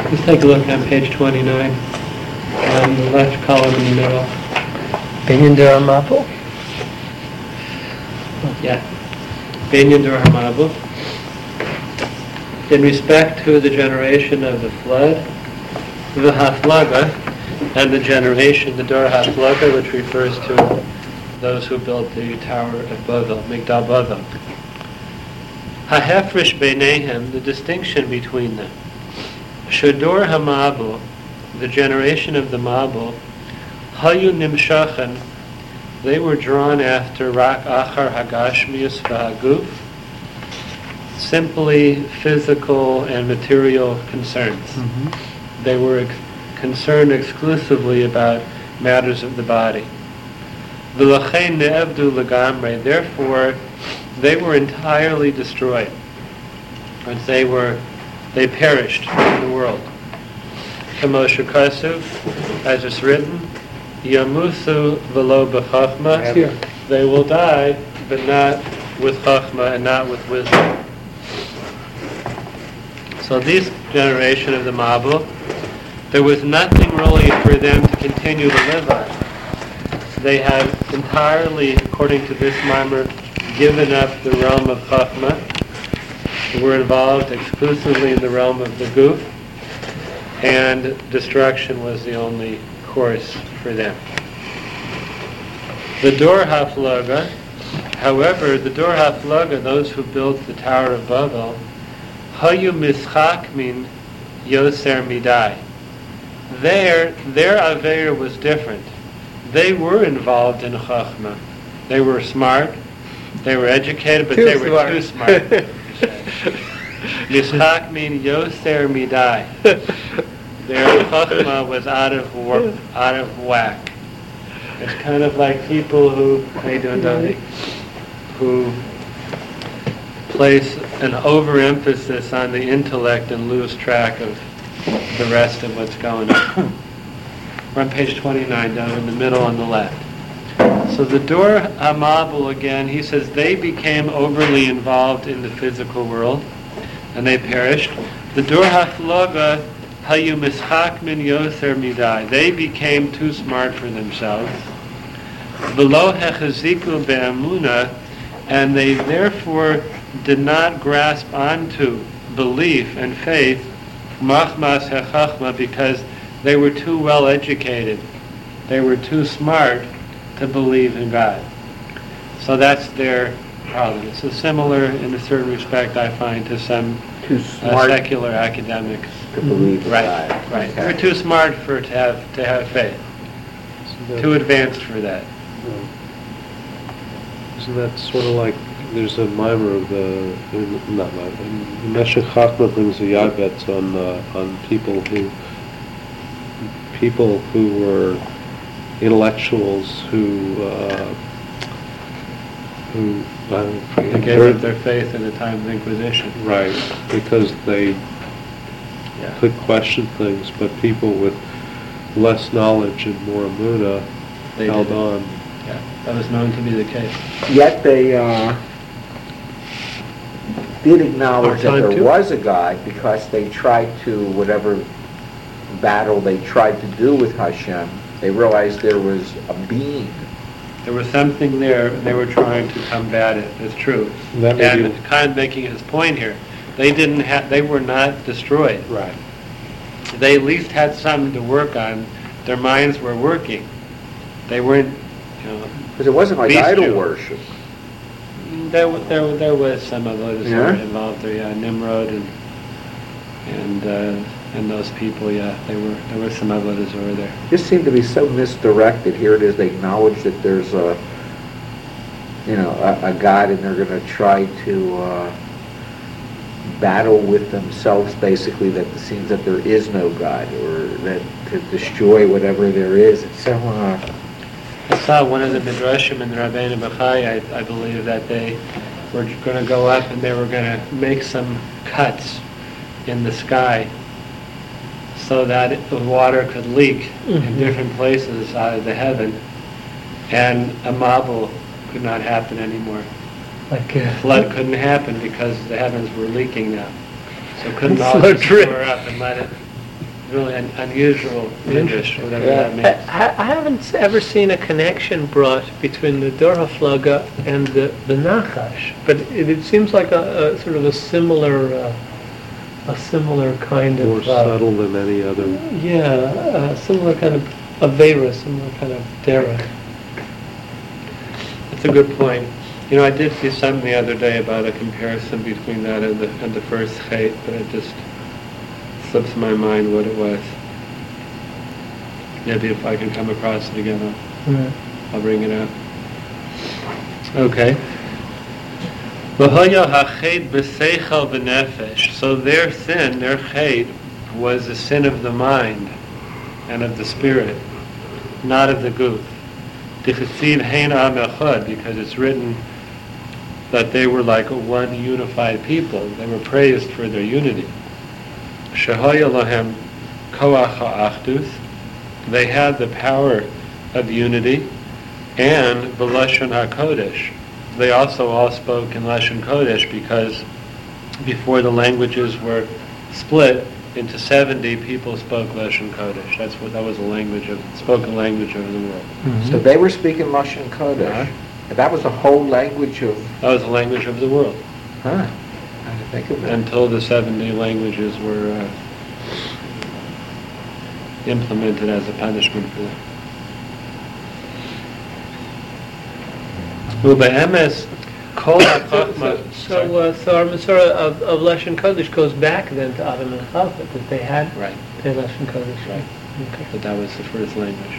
Let's take a look on page 29, on the left column in the middle. Binyan Dor Hamabul? Yeah. Binyan Dor Hamabul. In respect to the generation of the flood, the Haflaga, and the generation, the Dor Haflaga, which refers to those who built the Tower of Babel, Migdal Babel. Hahefresh Beinehem, the distinction between them. Shador Hamabul, the generation of the Mabul, Hayu Nimshachen, they were drawn after Rak Achar Hagashmius V'Haguf, simply physical and material concerns. Mm-hmm. They were concerned exclusively about matters of the body. V'lachein ne'evdu legamre, therefore they were entirely destroyed. And they perished in the world. Kamo shekasuv, as it's written, Yamusu v'lo b'chachma, they will die, but not with chachma and not with wisdom. So this generation of the Mabul, there was nothing really for them to continue to live on. They had entirely, according to this mimer, given up the realm of chachma, were involved exclusively in the realm of the guf, and destruction was the only course for them. The Dor Haflaga, however, the Dor Haflaga, those who built the Tower of Babel, Hayu Mischak min Yoser Midai. Their Aveir was different. They were involved in Chachma. They were smart, they were educated, but they were too smart. Mischak min Yoser Midai. Their Chachma was out of whack. It's kind of like people who, how you doing, Dundee? Who place an overemphasis on the intellect and lose track of the rest of what's going on. We're on page 29, down in the middle on the left. So the Dor Hamabul, again, he says they became overly involved in the physical world, and they perished. The Dor Haflaga, Hayu Mischak min Yoser Midai, they became too smart for themselves. V'lo hechaziku be'amuna, and they therefore did not grasp onto belief and faith, machmas hechachma, because they were too well educated. They were too smart to believe in God. So that's their problem. It's similar in a certain respect, I find, to some secular academics. To believe in right, God. right. Okay. They're too smart to have faith. So too advanced for that. Isn't that sort of like, there's a mimer of the Meshech Chachma brings a yabetz on people who were intellectuals who They gave up their faith in the time of the Inquisition. Right, because they could question things, but people with less knowledge and more emunah held on. Yeah, that was known to be the case. Yet they did acknowledge that there was a God, because they tried to, whatever battle they tried to do with Hashem, they realized there was a being. There was something there, they were trying to combat it. It's true. And kind of making his point here, they were not destroyed. Right. They at least had something to work on. Their minds were working. They weren't, because it wasn't like idol worship. There was some of those who were involved there. Nimrod and those people. Yeah, there were some of those who were there. Just seemed to be so misdirected. Here it is. They acknowledge that there's a God, and they're going to try to battle with themselves. Basically, that it seems that there is no God, or that to destroy whatever there is. It's so. I saw one of the Midrashim in the Rabbeinu Bachai, I believe, that they were going to go up and they were going to make some cuts in the sky so that the water could leak in different places out of the heaven, and a mabul could not happen anymore. Flood couldn't happen because the heavens were leaking now. So couldn't all just store up and let it really unusual English, whatever Yeah. that means. I haven't ever seen a connection brought between the Dor HaFlaga and the Nachash, but it seems like a sort of a similar kind More of subtle than any other. yeah, a similar kind of Avera, similar kind of Dera. That's a good point. You know, I did see something the other day about a comparison between that and the first Chet, but it just slips my mind what it was. Maybe if I can come across it again, I'll bring it up. Okay. V'hoya hachet b'seichel v'nefesh. So their sin, their chet, was the sin of the mind and of the spirit, not of the guf. Dichesiv hein am echad, because it's written that they were like one unified people. They were praised for their unity. Shehoya lahem koach ha'achdus. They had the power of unity, and b'lashon hakodesh. They also all spoke in Lashon Kodesh, because before the languages were split into 70, people spoke Lashon Kodesh. That was the spoken language of the world. So they were speaking Lashon Kodesh. That was the whole language of... That was the language of the world. Huh. I didn't think of that. Until the 70 languages were implemented as a punishment for them. Ube'emes kol ha'chachma. So our Masorah of Lashon Kodesh goes back then to Adam and Chava, that they had Right, their Lashon Kodesh. right. Okay. But that was the first language.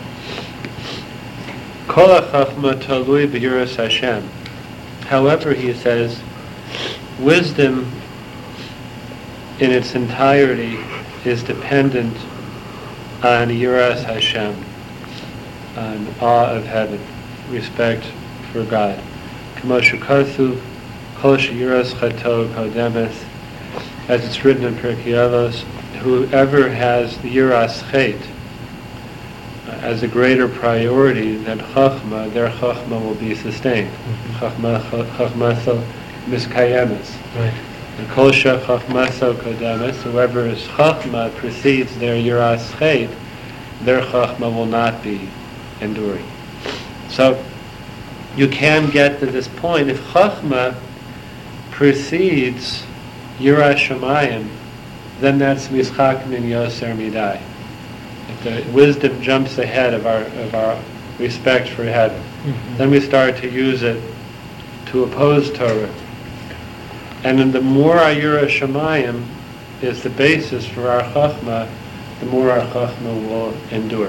Kol ha'chachma talui b'yiras Hashem. However, he says, wisdom in its entirety is dependent on yiras Hashem, on awe of heaven, respect for God. K'moshe Kothu, Kol sheyiras chato kodemes, as it's written in Pirkei Avos, whoever has the yiras chet as a greater priority than chachma, their chachma will be sustained. Chachmaso miskayemes. Right. And kol chachmaso kodemes, whoever is chachma precedes their yiras chet, their chachma will not be enduring. So you can get to this point. If chachma precedes yiras shamayim, then that's mischak min yoser midai. If the wisdom jumps ahead of our respect for heaven, then we start to use it to oppose Torah. And then the more our yiras shamayim is the basis for our chachma, the more our chachma will endure.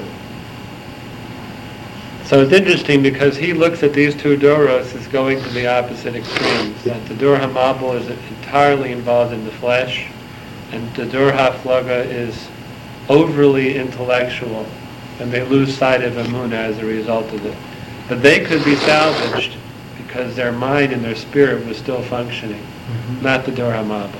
So it's interesting because he looks at these two doros as going to the opposite extremes. That the Dor HaMabul is entirely involved in the flesh, and the Dor HaFlaga is overly intellectual, and they lose sight of Emunah as a result of it. But they could be salvaged because their mind and their spirit was still functioning, not the Dor HaMabul.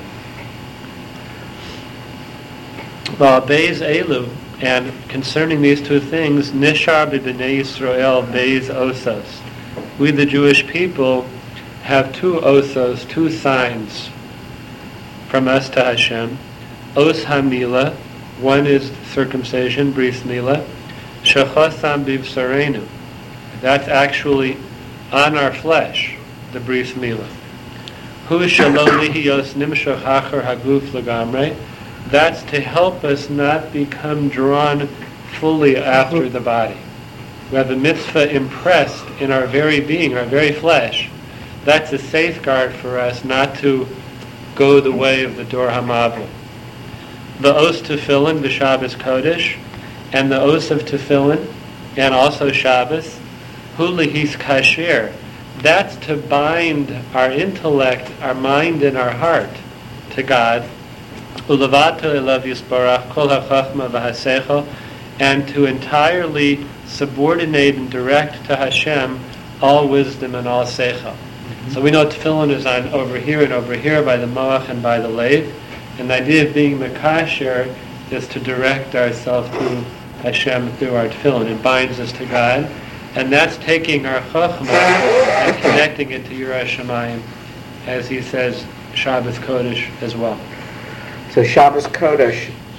Well, Beis Elu, and concerning these two things, Nishar b'bnei Yisrael Beis Osos. We, the Jewish people, have two osos, two signs from us to Hashem. Os HaMila, one is circumcision, Bris Milah. Shechosam b'v'sarenu. That's actually on our flesh, the Bris Milah. Hu shalom lihiyos nimshach achar haguf legamrei. That's to help us not become drawn fully after the body. We have the mitzvah impressed in our very being, our very flesh. That's a safeguard for us not to go the way of the Dor HaMabul. The os tefillin, the Shabbos Kodesh, and the os of tefillin, and also Shabbos, hu lihis kasher. That's to bind our intellect, our mind, and our heart to God. Ulavato elav yisbarach kol hachachma v'hasechel, and to entirely subordinate and direct to Hashem all wisdom and all seichel. So we know tefillin is on over here and over here by the moach and by the lathe, and the idea of being mekasher is to direct ourselves to Hashem through our tefillin. It binds us to God, and that's taking our chachma and connecting it to yiras shamayim, as he says, Shabbos Kodesh as well. So Shabbos Kodesh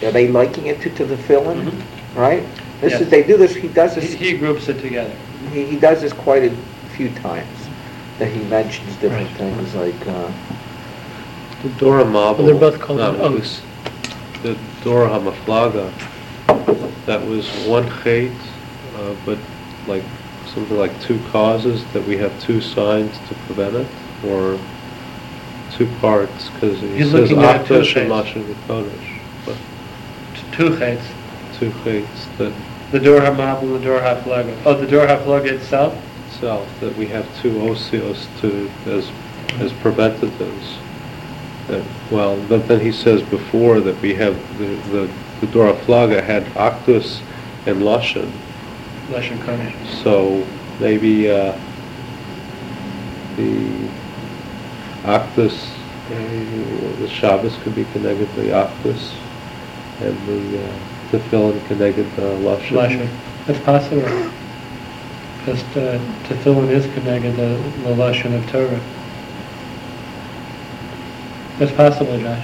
are they liking it to the tefillin, Mhm. right? This Yes. is, they do this, he does this, He groups it together. he does this quite a few times, that he mentions different Right. things like, The Dora Mabel. Well, they're both called no, oaths. The Dora Hamaflaga, that was one chait, but like, something like two causes, that we have two signs to prevent it, or two parts, because he He's says looking at two Akdash and chaits. Lashon Kodesh, but Two chaits. two chaits that The Dor HaMabul and the Dor HaFlaga. Oh, the Dor HaFlaga itself? itself, that we have two osios to, as preventatives. That, well, but then he says before that we have, the Dora Flaga had Akdus and Lashon, Lashon Kodesh. so maybe the Akdus, the Shabbos could be connected to the Akdus, and the Tefillin connected to Lashon. Lashon. That's possible. Because Tefillin is connected to the Lashon of Torah. That's possible, Josh.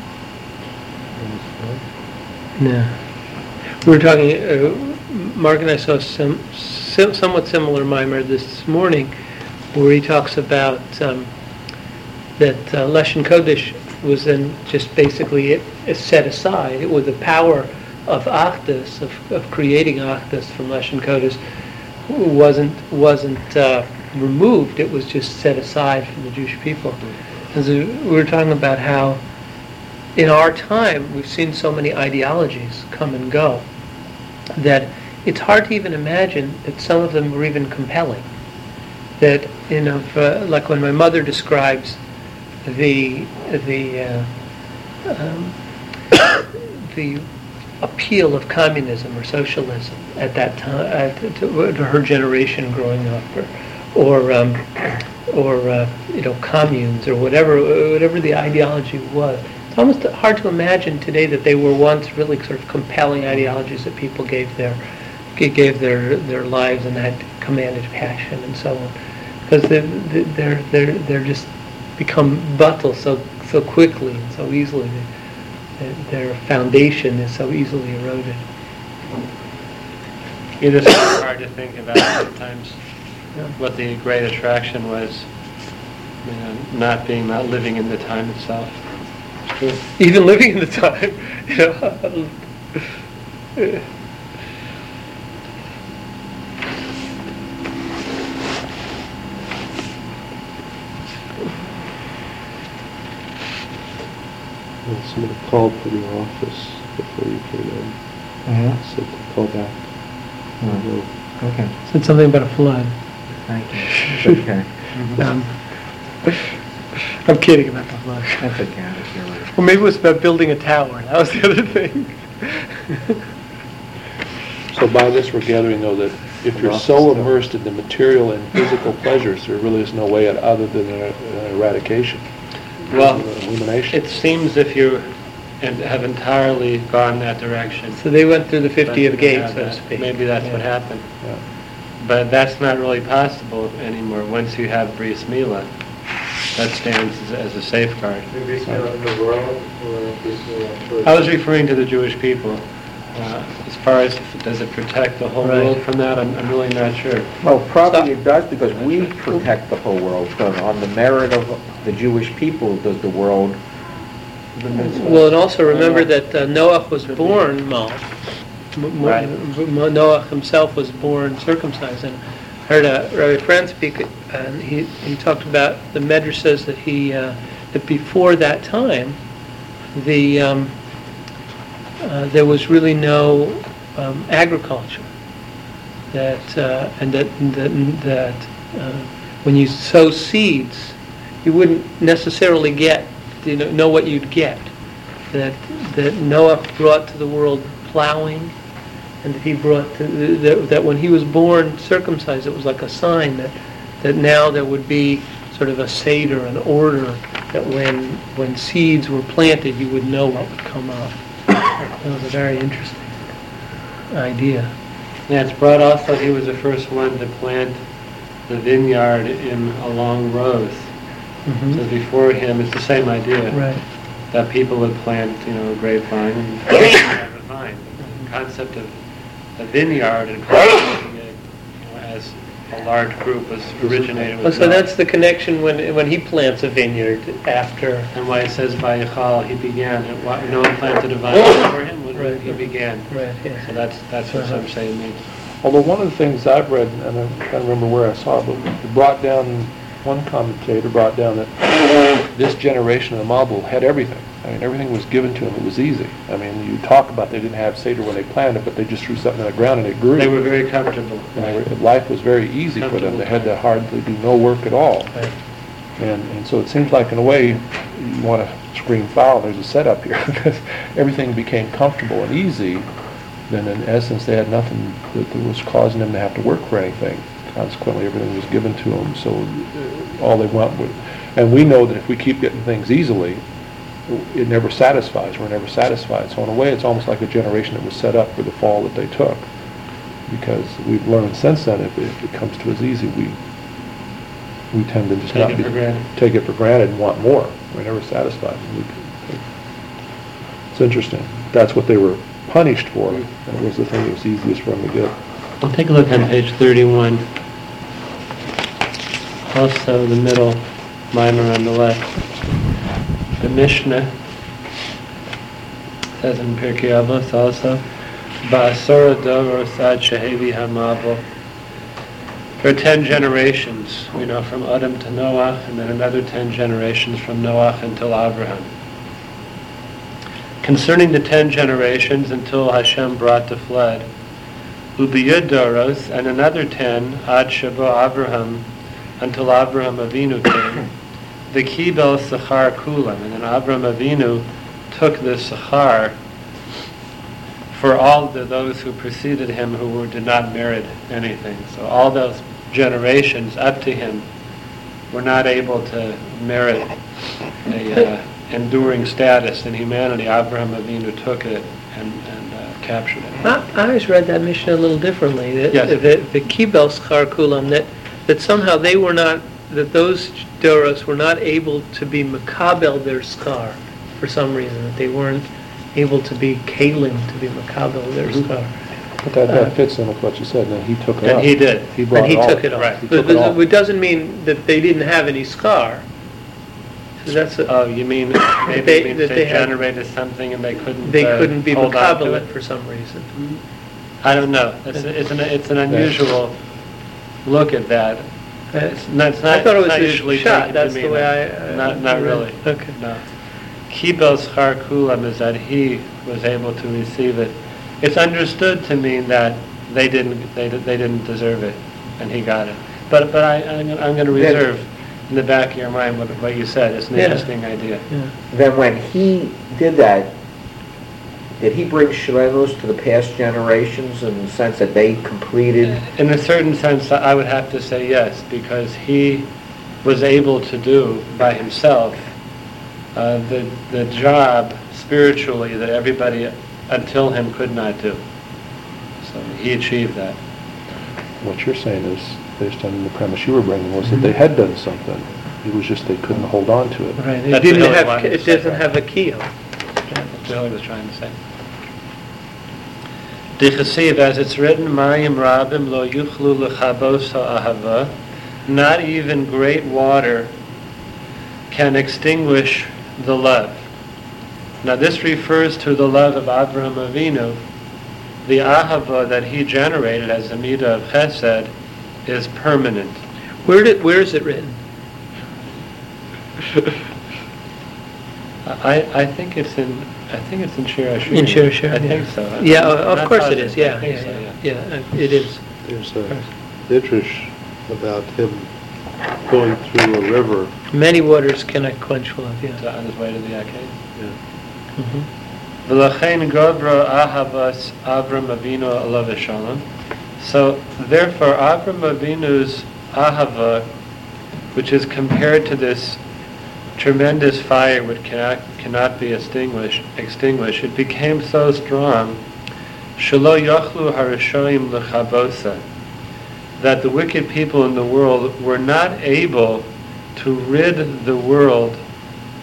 No. We were talking, Mark and I saw some somewhat similar mimer this morning, where he talks about that Lashon Kodesh was then just basically it set aside. It was the power of Achdus, of creating Achdus from Lashon Kodesh, wasn't removed. It was just set aside from the Jewish people. And so we were talking about how in our time we've seen so many ideologies come and go that it's hard to even imagine that some of them were even compelling. That, you know, like when my mother describes the appeal of communism or socialism at that time, to her generation growing up, or you know, communes or whatever the ideology was. It's almost hard to imagine today that they were once really sort of compelling ideologies that people gave their lives and had commanded passion and so on, because they're just become brittle so quickly and so easily. Their foundation is so easily eroded. It is hard to think about sometimes what the great attraction was, you know, not living in the time itself. It's true. Even living in the time, you know. Well, somebody called from your office before you came in, said to call back. okay, Said something about a flood. thank you. It's okay. I'm kidding about the flood. That's okay, that's your right. Or maybe it was about building a tower. That was the other thing. So by this, we're gathering, though, that if you're so immersed in the material and physical pleasures, there really is no way out other than eradication. Well, Elimination. it seems if you have entirely gone that direction. So they went through the 50th but gate, yeah, so to that- speak. Maybe that's Yeah. what happened. Yeah. But that's not really possible anymore once you have Bris Milah. That stands as a safeguard. I was referring to the Jewish people. As far as does it protect the whole Right. world from that, I'm really not sure. Well, probably it does, because we protect the whole world. So on the merit of the Jewish people, does the world... Well, and also remember that Noah was born Mal. Right. Noah himself was born circumcised. And I heard Rabbi Franz speak, and he talked about the Medrash says that that before that time, there was really no agriculture. That when you sow seeds, you wouldn't necessarily get know what you'd get. That Noah brought to the world plowing, and that he brought that when he was born circumcised, it was like a sign that now there would be sort of a seder, an order, that when seeds were planted, you would know what would come up. That was a very interesting idea. Yeah, it's brought also he was the first one to plant the vineyard along rows. Mm-hmm. So before him, it's the same idea. Right. that people would plant, a grapevine and have a vine. The concept of a vineyard and cultivating it as a large group was originated with So Noah. that's the connection when he plants a vineyard after. And why it says Vayichal, he began. And no one planted a vine before him when Right. he began. Right, yeah. So that's what some say it means. Although one of the things I've read, and I can't remember where I saw it, but it brought down, one commentator brought down that this generation of the Mabul had everything. I mean, everything was given to them. It was easy. I mean, you talk about they didn't have Seder when they planted, but they just threw something in the ground and it grew. They were very comfortable. And life was very easy for them. They had to hardly do no work at all. Right. And so it seems like, in a way, you want to scream foul. There's a setup here because everything became comfortable and easy. Then, in essence, they had nothing that was causing them to have to work for anything. Consequently, everything was given to them. So all they want would, and we know that if we keep getting things easily, it never satisfies. We're never satisfied. So in a way, it's almost like a generation that was set up for the fall that they took. Because we've learned since then, if it comes to us easy, we tend to just Take it for granted. take it for granted and want more. We're never satisfied. It's interesting. That's what they were punished for, and it was the thing that was easiest for them to get. We'll take a look on page 31. Also, the middle mimer on the left. The Mishnah says in Pirkei Avos also, Ba'asora doros ad shehevi hamabel. There are 10 generations, we know, from Adam to Noah, and then another 10 generations from Noah until Abraham. Concerning the 10 generations until Hashem brought the flood, Ubiyud doros, and another 10 ad shebo Abraham, until Abraham Avinu came, the kibel sachar kulam, and then Abraham Avinu took the sachar for all those who preceded him who did not merit anything. So all those generations up to him were not able to merit a enduring status in humanity. Abraham Avinu took it and captured it. I always read that Mishnah a little differently. Yes. The kibel schar kulam, that somehow they were not, that those doros were not able to be makabel their schar for some reason, that they weren't able to be kalim to be makabel their schar. But that fits in with what you said. And he took it And off. he did. He brought And he it all. took it off. Right. He But took it off. it doesn't mean that they didn't have any schar. So that's Oh, you mean maybe They- it means that they they had- generated something and they couldn't be hold on to makabel it? it for some reason. I don't know. It's an unusual look at that. It's not I thought it was not a usually shot. taken That's to the mean way that. I Not read really. it. Okay. No. Kibel schar kulam is that he was able to receive it. It's understood to mean that they didn't deserve it, and he got it. But I'm going to reserve in the back of your mind what you said. It's an Yeah. interesting idea. Yeah. Then when he did that, did he bring Shlemus to the past generations in the sense that they completed? In a certain sense, I would have to say yes, because he was able to do by himself the job spiritually that everybody until him could not do. So he achieved that. What you're saying is, based on the premise you were bringing, was that they had done something. It was just they couldn't hold on to it. Right. It That's didn't what Hillary have. wanted to It say. doesn't have a keel. That's what I was trying to say. Dichasiv, as it's written, Mayim Rabim lo yuchlu lechabos ha'ahava, not even great water can extinguish the love. Now this refers to the love of Abraham Avinu. The ahava that he generated as the midah of chesed is permanent. Where is it written? I think it's in Shir Hashirim. In Shir Hashirim, I think so. Yeah, I'm of not course it positive. is. Yeah, I think yeah, so, yeah. It is. There's a midrash about him going through a river. Many waters cannot quench love. Yeah. On his way to the arcade. Yeah. Mm-hmm. V'lachein gobra ahavas Avram Avinu alav shalom. So therefore, Avram Avinu's ahava, which is compared to this tremendous fire which cannot be extinguished, it became so strong, shelo yachlu harashoim lechabosa, that the wicked people in the world were not able to rid the world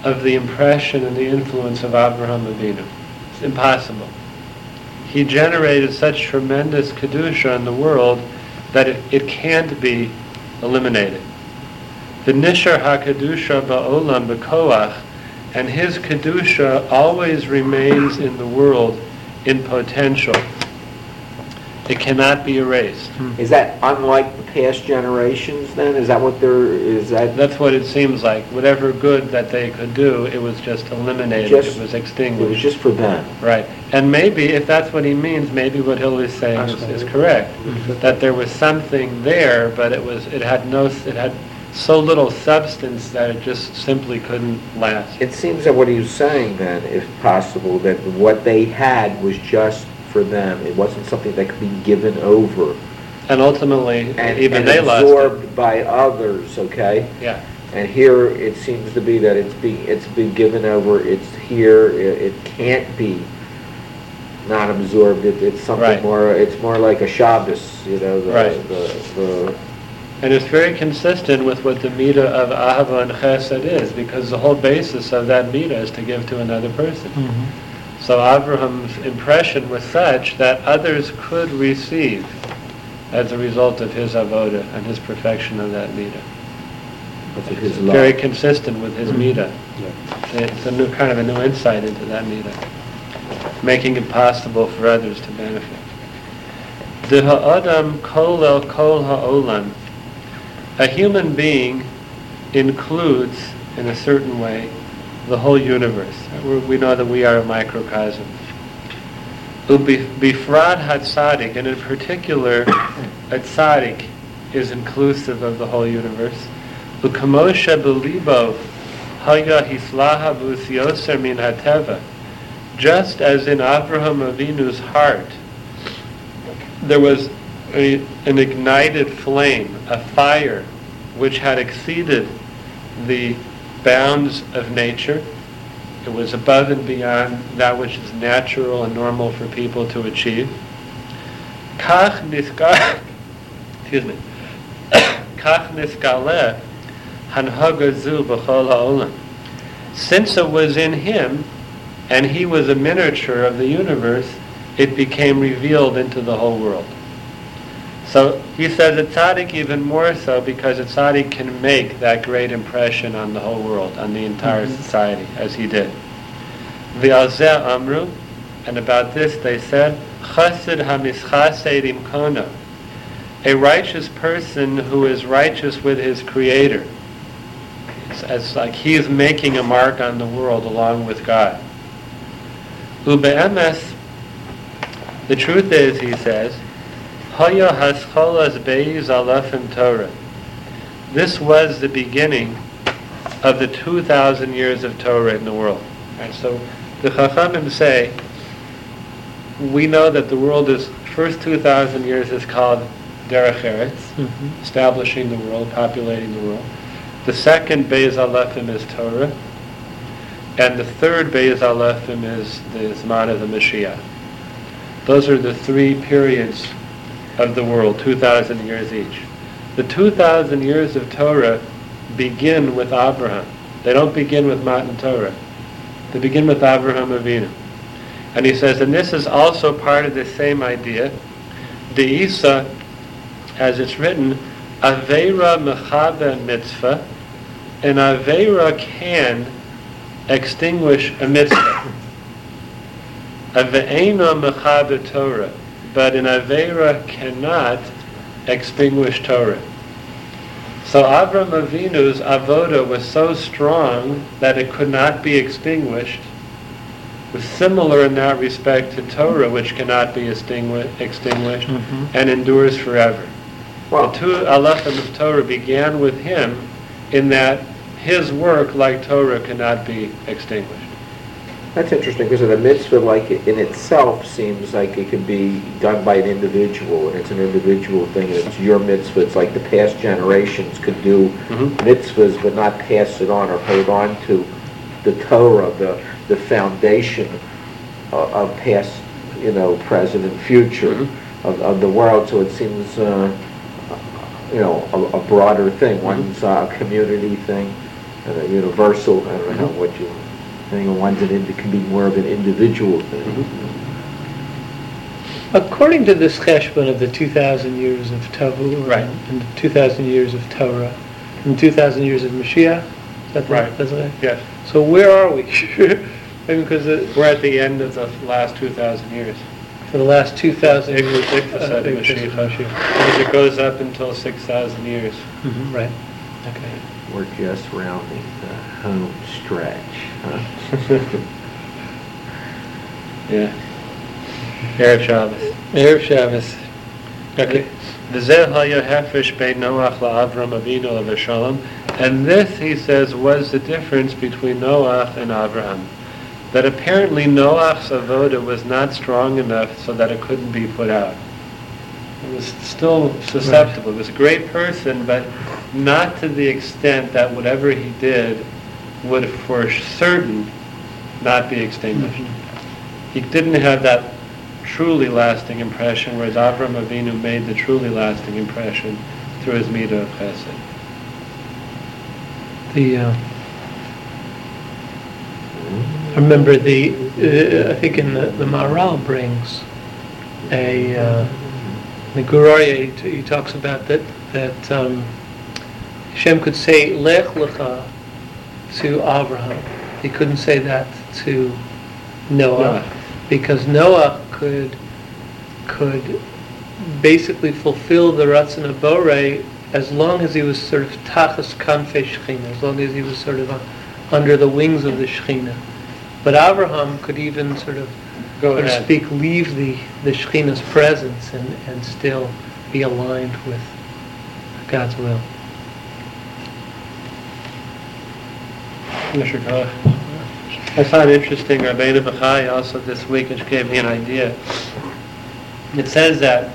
of the impression and the influence of Avraham Avinu. It's impossible. He generated such tremendous Kedusha in the world that it can't be eliminated. The Nishar HaKedusha Ba'olam B'koach, and his Kedusha always remains in the world in potential. It cannot be erased. Is that unlike the past generations then? Is that what That's what it seems like. Whatever good that they could do, it was just eliminated. It was it was extinguished. just for them? Right. And maybe, if that's what he means, maybe what Hill is saying is correct. That there was something there, but it had so little substance that it just simply couldn't last. It seems that what he was saying then, if possible, that what they had was just for them. It wasn't something that could be given over. And ultimately, even and they lost it. absorbed by others, okay? Yeah. And here it seems to be that it's been given over, it's here, it can't be not absorbed. It's something Right. more, it's more like a Shabbos, you know, Right. And it's very consistent with what the Midah of Ahava and Chesed is, because the whole basis of that Midah is to give to another person. So Abraham's impression was such that others could receive as a result of his avoda and his perfection of that Midah. his Very love. consistent with his Midah. It's a new kind of a new insight into that Midah, making it possible for others to benefit. The ha'adam kolel kol ha'olam. A human being includes, in a certain way, the whole universe. We know that we are a microcosm. Bifrad HaTzadik, and in particular, a tzaddik is inclusive of the whole universe. U'kamosha b'libo haya hislaha b'usyoser min hateva. Just as in Avraham Avinu's heart, there was an ignited flame, a fire, which had exceeded the bounds of nature. It was above and beyond that which is natural and normal for people to achieve. Kach niskale hanhaga zu b'chol ha'olam. Since it was in him, and he was a miniature of the universe, it became revealed into the whole world. So he says a tzaddik even more so, because a tzaddik can make that great impression on the whole world, on the entire society, as he did. V'alzeh amru, and about this they said, Chassid hamischased imkono, a righteous person who is righteous with his Creator. It's like he is making a mark on the world along with God. Ube'emes, the truth is, he says, Haya hascholas beis alafim Torah. This was the beginning of the 2,000 years of Torah in the world. And so the Chachamim say, we know that the world is, first 2,000 years is called Derech Eretz, establishing the world, populating the world. The second Beis Alefim is Torah, and the third Beis Alefim is the Zman of the Mashiach. Those are the three periods of the world, 2,000 years each. The 2,000 years of Torah begin with Abraham. They don't begin with Matan Torah. They begin with Avraham Avinu. And he says, and this is also part of the same idea, De'isa, as it's written, Aveira mechabe mitzvah, an Aveira can extinguish a mitzvah. Ave'ena mechabe Torah, but an Aveira cannot extinguish Torah. So Avram Avinu's avoda was so strong that it could not be extinguished. It was similar in that respect to Torah, which cannot be extinguished and endures forever. Well, The two alefim of Torah began with him, in that his work, like Torah, cannot be extinguished. that's interesting, because the mitzvah, like in itself, seems like it could be done by an individual, and it's an individual thing, and it's your mitzvah. It's like the past generations could do mitzvahs, but not pass it on or hold on to the Torah, the foundation of past, present and future of the world. So it seems, a broader thing. One's a community thing. and a universal, I don't know what you, think of one's can be more of an individual thing. According to this cheshbon of the 2,000 years of Tavu, Right. and the 2,000 years of Torah, and 2,000 years of Mashiach, is that Right. That's right? Yes. So where are we? Because We're at the end of the last 2,000 years. for the last 2,000 Ikvus years, said Mashiach. Because it goes up until 6,000 years. Right. Okay. We're just rounding the home stretch. Huh? Yeah. Erev Shabbos. Erev Shabbos. Okay. V'zeh haya hefresh bein Noach la'Avram Avinu v'Shalom. And this, he says, was the difference between Noach and Avraham. That apparently Noach's avoda was not strong enough so that it couldn't be put out. It was still susceptible. He was a great person, but not to the extent that whatever he did would for certain not be extinguished. He didn't have that truly lasting impression, whereas Avram Avinu made the truly lasting impression through his midah of chesed. I remember I think in the Maharal brings the Gur Aryeh, he talks about that Hashem could say Lech Lecha to Abraham. He couldn't say that to Noah, because Noah could basically fulfill the Ratzon of Borei as long as he was sort of Tachas Kanfei Shechina, as long as he was sort of under the wings of the Shechina. But Abraham could even sort of, so to speak, leave the Shechina's presence and still be aligned with God's will. I found interesting, Rabbeinu Bachai also this week, which gave me an idea. It says that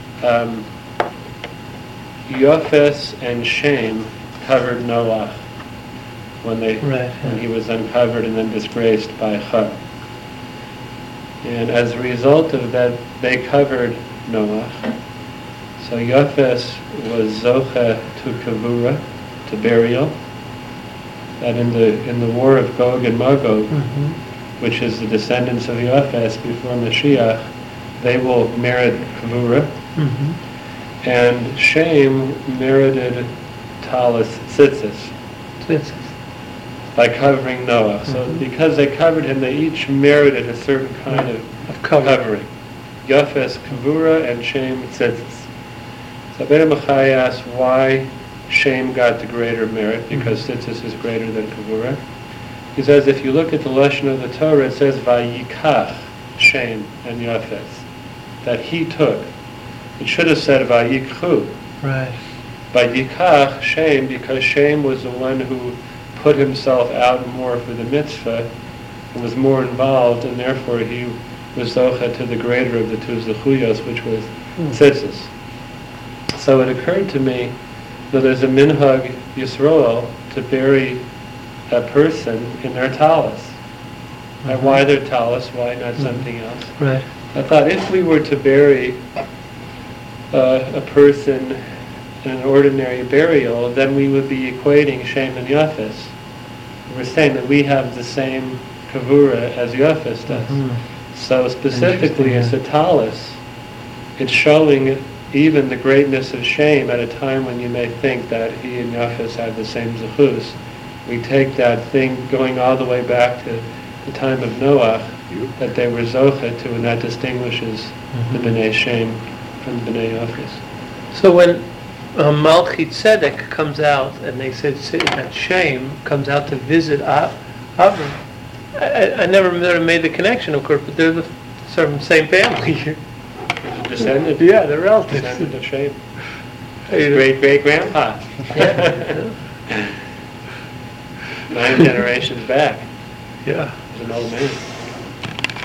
Yafes and Shem covered Noah when he was uncovered and then disgraced by Chab. And as a result of that, they covered Noah. So Yafes was Zocha to Kavura, to burial. That in the war of Gog and Magog, which is the descendants of Yafes before Mashiach, they will merit Kavura. And Shem merited Talis Tzitzis by covering Noah. So because they covered him, they each merited a certain kind of covering. Yafes Kavura and Shem Tzitzis. So Rabbeinu Bachai asks why Shem got the greater merit, because Tzitzis is greater than Kavura. He says if you look at the Lashon of the Torah, it says Vayikach Shem and Yafes, that he took. It should have said Vayikchu. Right. Vayikach Shem, because Shem was the one who put himself out more for the mitzvah and was more involved, and therefore he was zocha to the greater of the two zechuyos, which was Tzitzis. So it occurred to me that there's a minhag Yisroel to bury a person in their talis. And why their talis? Why not something else? Right. I thought if we were to bury a person in an ordinary burial, then we would be equating Shem and Yafes. We're saying that we have the same kavura as Yafes does. So specifically as a talis, it's showing even the greatness of Shem at a time when you may think that he and Yafes have the same zechus. We take that thing going all the way back to the time of Noah, that they were zocha to, and that distinguishes the B'nai Shem from the B'nai Yafes. So when Malchi Tzedek comes out, and they said that Shem comes out to visit Avram, I never made the connection, of course, but they're the sort of same family. Descendant? Yeah, they're relatives. Descendant of Shem. Great-great-grandpa. Yeah. 9 generations back. Yeah. He's an old man.